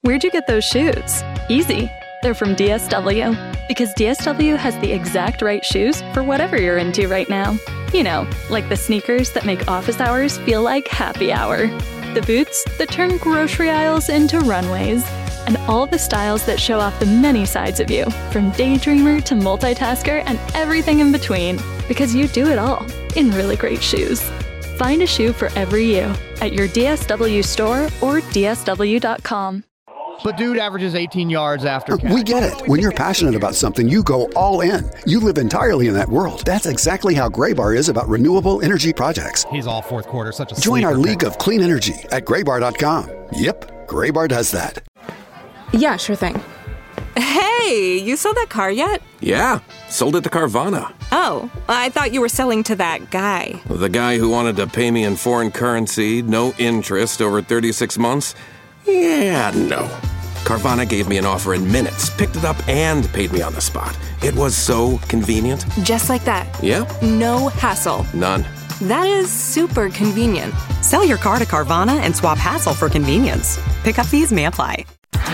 Where'd you get those shoes? Easy. They're from DSW. Because DSW has the exact right shoes for whatever you're into right now. You know, like the sneakers that make office hours feel like happy hour. The boots that turn grocery aisles into runways. And all the styles that show off the many sides of you, from daydreamer to multitasker and everything in between. Because you do it all in really great shoes. Find a shoe for every you at your DSW store or DSW.com. But dude averages 18 yards after catch. We get it. When you're passionate about something, you go all in. You live entirely in that world. That's exactly how Graybar is about renewable energy projects. He's all fourth quarter, such a Join our sleeper league of clean energy at Graybar.com. Yep, Graybar does that. Yeah, sure thing. Hey, you sold that car yet? Yeah, sold it to Carvana. Oh, I thought you were selling to that guy. The guy who wanted to pay me in foreign currency, no interest, over 36 months? Yeah, no. Carvana gave me an offer in minutes, picked it up, and paid me on the spot. It was so convenient. Just like that. Yeah. No hassle. None. That is super convenient. Sell your car to Carvana and swap hassle for convenience. Pickup fees may apply.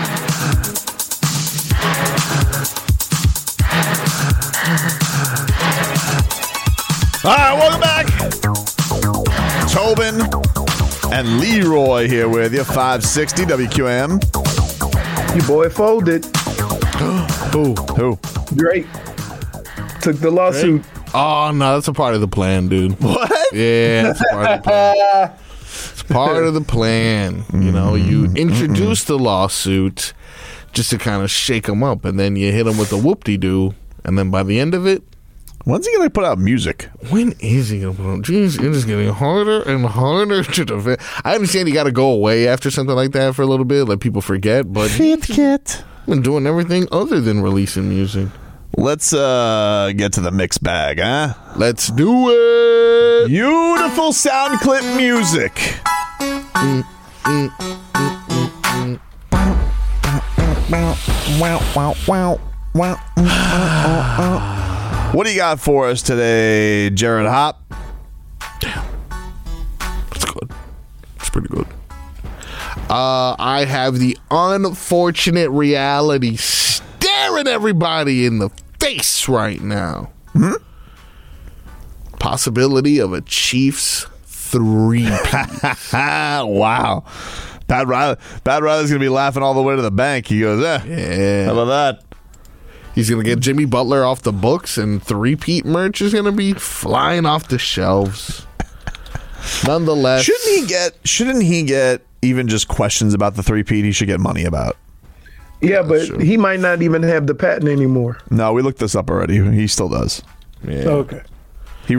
All right, welcome back. Tobin and Leroy here with you, 560 WQM. Your boy folded. Who? Drake took the lawsuit. Oh, no, that's a part of the plan, dude. What? Yeah, that's a part of the plan. It's part of the plan. You know, you introduce the lawsuit just to kind of shake them up, and then you hit them with a whoop-de-doo, and then by the end of it, when's he going to put out music? When is he going to put out? Jeez, it is getting harder and harder to defend. I understand you got to go away after something like that for a little bit, let people forget, but Fit Kit been doing everything other than releasing music. Let's get to the mixed bag, huh? Let's do it. Beautiful sound clip music. What do you got for us today, Jared Hop? Damn. That's good. That's pretty good. I have the unfortunate reality staring everybody in the face right now. Possibility of a Chiefs 3-peat. Wow. Bad Riley's going to be laughing all the way to the bank. He goes, yeah. How about that? He's going to get Jimmy Butler off the books, and 3-peat merch is going to be flying off the shelves. Nonetheless. Shouldn't he get even just questions about the 3-peat he should get money about? Yeah, but he might not even have the patent anymore. No, we looked this up already. He still does. Yeah. Okay. He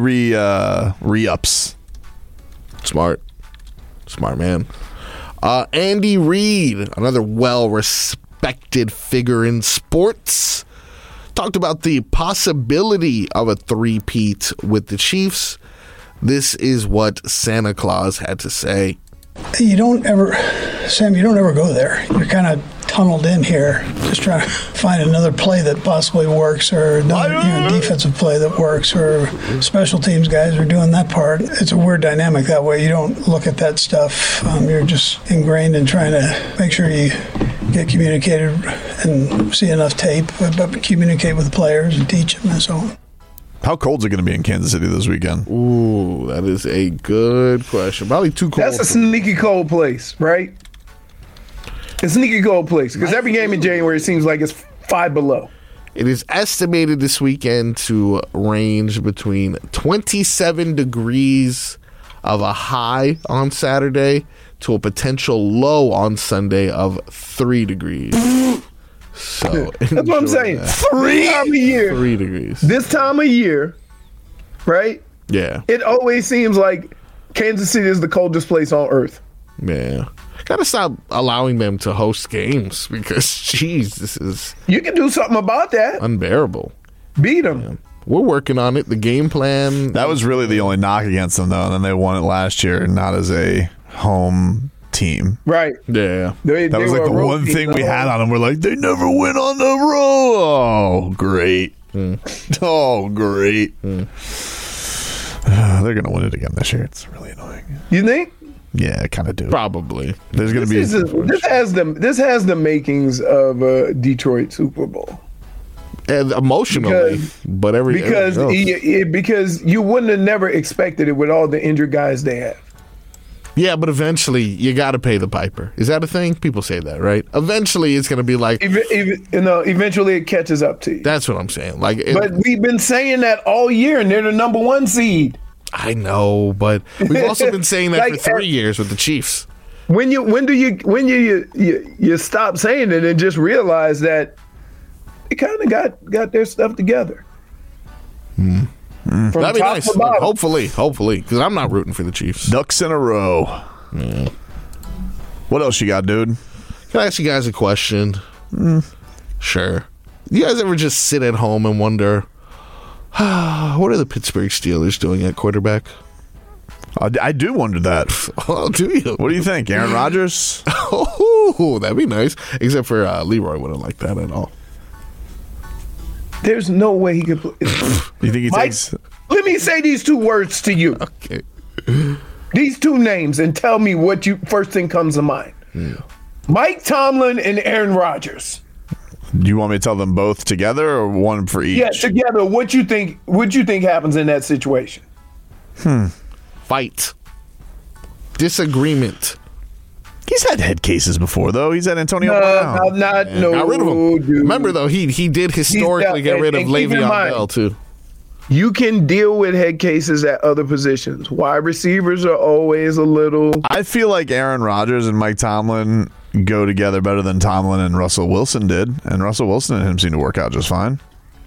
re-ups. Smart man. Andy Reid, another well-respected figure in sports, talked about the possibility of a 3-peat with the Chiefs. This is what Santa Claus had to say. Sam, you don't ever go there. You're kind of tunneled in here, just trying to find another play that possibly works, or another defensive play that works, or special teams guys are doing that part. It's a weird dynamic that way. You don't look at that stuff. You're just ingrained in trying to make sure you get communicated and see enough tape, but communicate with the players and teach them and so on. How cold is it going to be in Kansas City this weekend? Ooh, that is a good question. Probably too cold. That's a sneaky cold place, right? A sneaky cold place, because every game in January seems like it's 5 below. It is estimated this weekend to range between 27 degrees of a high on Saturday to a potential low on Sunday of 3 degrees. So that's what I'm saying. That. 3 time of year. 3 degrees. This time of year, right? Yeah. It always seems like Kansas City is the coldest place on earth. Yeah. Gotta stop allowing them to host games because, jeez, this is... You can do something about that. Unbearable. Beat them. Yeah. We're working on it. The game plan... That was really the only knock against them, though. And then they won it last year, not as a home team. Right. Yeah. That was like the one thing we had on them. We're like, they never win on the road. Oh, great. Oh, great. They're going to win it again this year. It's really annoying. You think? Yeah, I kind of do. Probably. There's going to be this has the makings of a Detroit Super Bowl. And emotionally, because you wouldn't have never expected it with all the injured guys they have. Yeah, but eventually you got to pay the piper. Is that a thing? People say that, right? Eventually it's going to be like... Eventually it catches up to you. That's what I'm saying. But we've been saying that all year, and they're the number 1 seed. I know, but we've also been saying that for 3 years with the Chiefs. When do you stop saying it and just realize that they kind of got their stuff together? That'd be nice. Hopefully, because I'm not rooting for the Chiefs. Ducks in a row. Yeah. What else you got, dude? Can I ask you guys a question? Sure. You guys ever just sit at home and wonder, what are the Pittsburgh Steelers doing at quarterback? I do wonder that. Oh, do you? What do you think, Aaron Rodgers? Oh, that'd be nice. Except for Leroy wouldn't like that at all. There's no way he could play. You think he takes... Let me say these 2 words to you. Okay. These 2 names, and tell me what first thing comes to mind. Mike Tomlin and Aaron Rodgers. Do you want me to tell them both together or one for each? Yeah, together. What you think happens in that situation? Fight. Disagreement. He's had head cases before, though. He's had Antonio Brown. Got rid of him. Dude. Remember, though, he did historically get rid of Le'Veon Bell, too. You can deal with head cases at other positions. Wide receivers are always a little... I feel like Aaron Rodgers and Mike Tomlin go together better than Tomlin and Russell Wilson did. And Russell Wilson and him seem to work out just fine.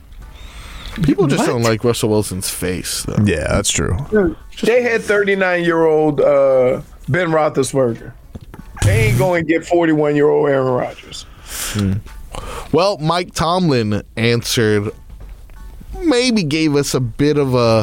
People just don't like Russell Wilson's face, though. Yeah, that's true. They had 39-year-old Ben Roethlisberger. They ain't going to get 41-year-old Aaron Rodgers. Well, Mike Tomlin answered, maybe gave us a bit of a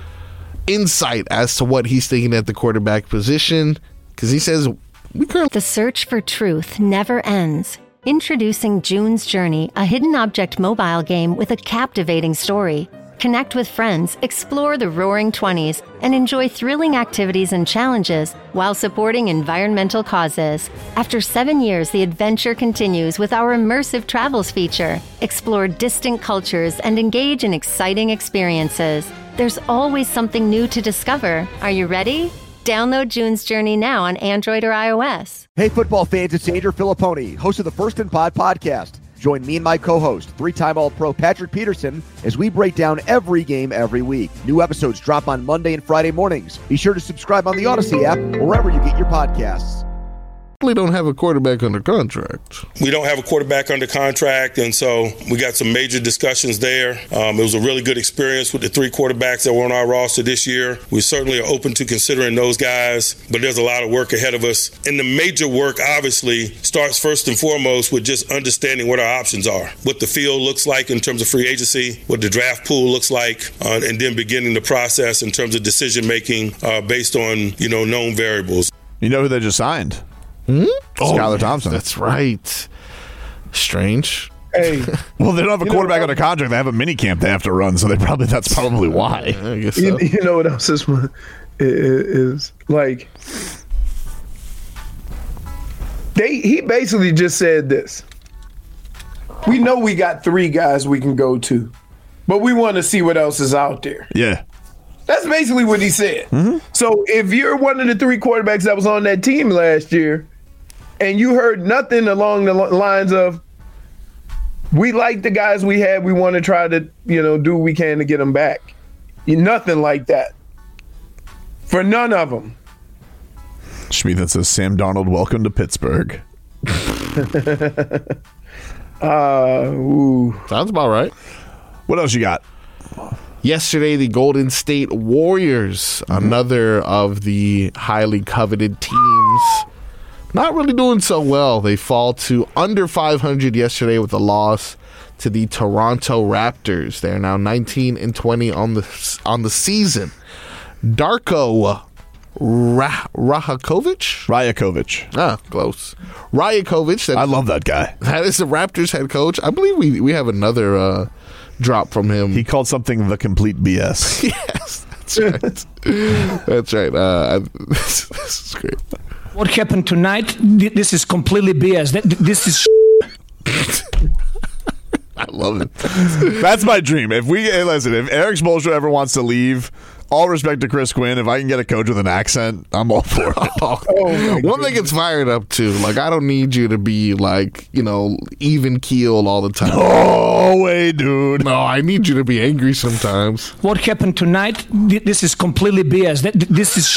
insight as to what he's thinking at the quarterback position, because he says, the search for truth never ends. Introducing June's Journey, a hidden object mobile game with a captivating story. Connect with friends, explore the Roaring 20s, and enjoy thrilling activities and challenges while supporting environmental causes. After 7 years, the adventure continues with our immersive travels feature. Explore distant cultures and engage in exciting experiences. There's always something new to discover. Are you ready? Download June's Journey now on Android or iOS. Hey, football fans, it's Andrew Filipponi, host of the First and Pod podcast. Join me and my co-host, 3-time All-Pro Patrick Peterson, as we break down every game every week. New episodes drop on Monday and Friday mornings. Be sure to subscribe on the Odyssey app or wherever you get your podcasts. We don't have a quarterback under contract. We don't have a quarterback under contract, and so we got some major discussions there. It was a really good experience with the 3 quarterbacks that were on our roster this year. We certainly are open to considering those guys, but there's a lot of work ahead of us. And the major work, obviously, starts first and foremost with just understanding what our options are, what the field looks like in terms of free agency, what the draft pool looks like, and then beginning the process in terms of decision-making based on, known variables. You know who they just signed? Skylar Thompson. That's right. Strange. Hey, well, they don't have a quarterback under contract. They have a mini camp they have to run, so that's probably why. I guess so. You know what else is like? He basically just said this. We know we got 3 guys we can go to, but we want to see what else is out there. Yeah. That's basically what he said. So if you're one of the 3 quarterbacks that was on that team last year and you heard nothing along the lines of, we like the guys we had, we want to try to, do what we can to get them back. Nothing like that. For none of them. Schmeath, that says, Sam Darnold, welcome to Pittsburgh. Sounds about right. What else you got? Yesterday, the Golden State Warriors, another of the highly coveted teams, not really doing so well. They fall to under 500 yesterday with a loss to the Toronto Raptors. They are now 19-20 on the season. Darko Rajakovic? Ah, close. Rajakovic. I love that guy. That is the Raptors head coach. I believe we have another drop from him. He called something the complete BS. Yes, That's right. That's right. This is great. What happened tonight? This is completely BS. This is. I love it. That's my dream. If Eric Spoelstra ever wants to leave, all respect to Chris Quinn, if I can get a coach with an accent, I'm all for it. One thing gets fired up too. Like, I don't need you to be like, even keel all the time. No way, dude. No, I need you to be angry sometimes. What happened tonight? This is completely BS. This is.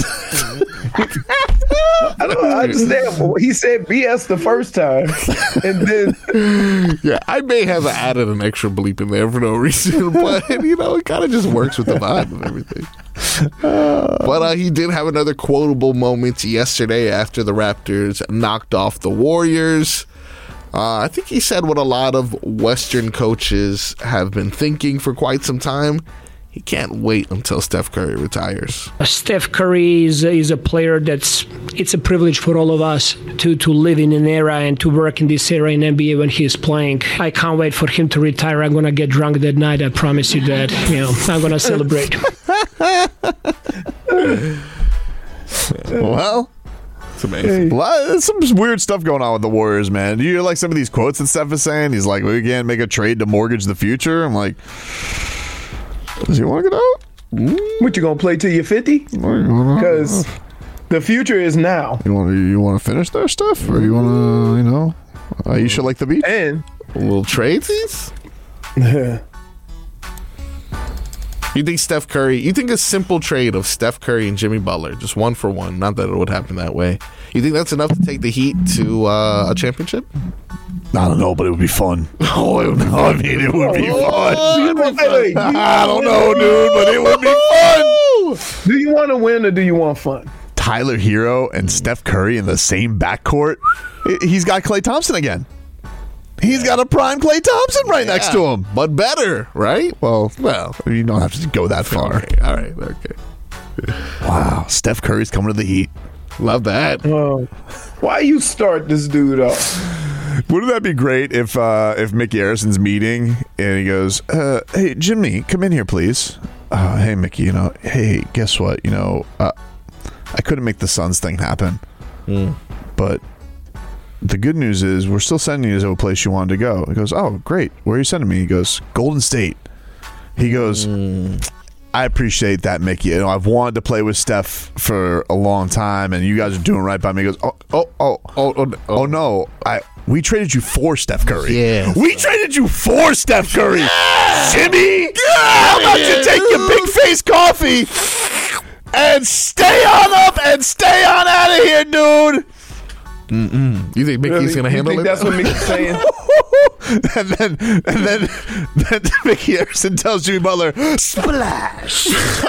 I don't understand. He said BS the first time, and then yeah, I may have added an extra bleep in there for no reason, but it kind of just works with the vibe of everything. But he did have another quotable moment yesterday after the Raptors knocked off the Warriors. I think he said what a lot of Western coaches have been thinking for quite some time. He can't wait until Steph Curry retires. Steph Curry is a player it's a privilege for all of us to live in an era and to work in this era in NBA when he's playing. I can't wait for him to retire. I'm going to get drunk that night. I promise you that. I'm going to celebrate. Well, it's amazing. There's some weird stuff going on with the Warriors, man. Do you hear some of these quotes that Steph is saying? He's like, we can't make a trade to mortgage the future. I'm like, does he want to get out? What, you gonna play till you're 50? Because the future is now. You want to finish their stuff, or you want to, you should like the beach and we'll trade these. You think Steph Curry? You think a simple trade of Steph Curry and Jimmy Butler, just 1-for-1? Not that it would happen that way. You think that's enough to take the Heat to a championship? I don't know, but it would be fun. It would be fun. I don't know, dude, but it would be fun. Do you want to win or do you want fun? Tyler Hero and Steph Curry in the same backcourt. He's got Klay Thompson again. He's got a prime Klay Thompson right next to him. But better, right? Well, you don't have to go that far. Okay. All right, okay. Wow, Steph Curry's coming to the Heat. Love that. Why you start this dude off? Wouldn't that be great if Mickey Harrison's meeting and he goes, hey, Jimmy, come in here, please. Hey, Mickey, hey, guess what? I couldn't make the Suns thing happen. But the good news is we're still sending you to a place you wanted to go. He goes, oh, great. Where are you sending me? He goes, Golden State. He goes, I appreciate that, Mickey. I've wanted to play with Steph for a long time, and you guys are doing right by me. He goes, oh no. We traded you for Steph Curry. Yeah. We traded you for Steph Curry. Jimmy, how about you take your big face coffee and stay on up and stay on out of here, dude. You think Mickey's going to handle it? That's what Mickey's saying. and then Mickey Harrison tells Jimmy Butler, splash.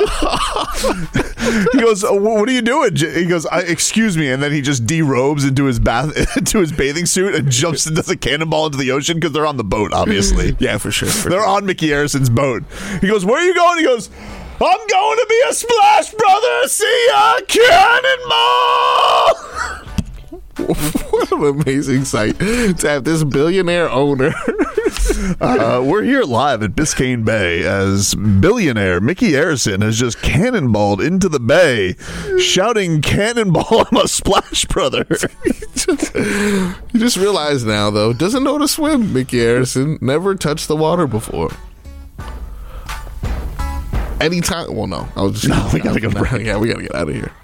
He goes, what are you doing? He goes, excuse me. And then he just derobes into his bathing suit and jumps and does a cannonball into the ocean because they're on the boat, obviously. Yeah, for sure. They're on Mickey Harrison's boat. He goes, where are you going? He goes, I'm going to be a splash brother. See ya, cannonball. What an amazing sight to have this billionaire owner. We're here live at Biscayne Bay as billionaire Mickey Harrison has just cannonballed into the bay, shouting, "Cannonball, I'm a splash brother." You just realize now, though, doesn't know how to swim. Mickey Harrison never touched the water before. Anytime. Well, no. I was just. No, we gotta go. Yeah, we gotta get out of here.